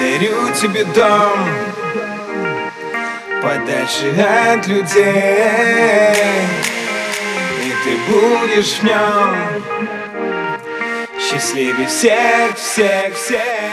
подарю тебе дом подальше от людей, и ты будешь в нем счастливее всех, всех, всех.